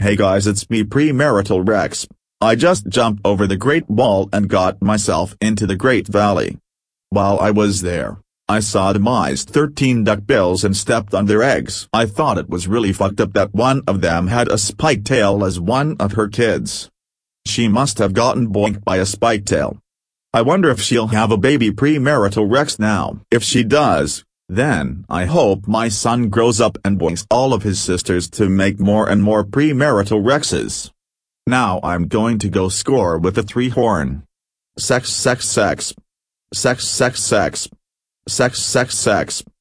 Hey guys, it's me, Premarital Rex. I just jumped over the Great Wall and got myself into the Great Valley. While I was there, I sodomized 13 duckbills and stepped on their eggs. I thought it was really fucked up that one of them had a spiked tail as one of her kids. She must have gotten boinked by a spiked tail. I wonder if she'll have a baby Premarital Rex now. If she does, then I hope my son grows up and boinks all of his sisters to make more and more Premarital Rexes. Now I'm going to go score with a 3-horn. Sex sex sex. Sex sex sex. Sex sex sex.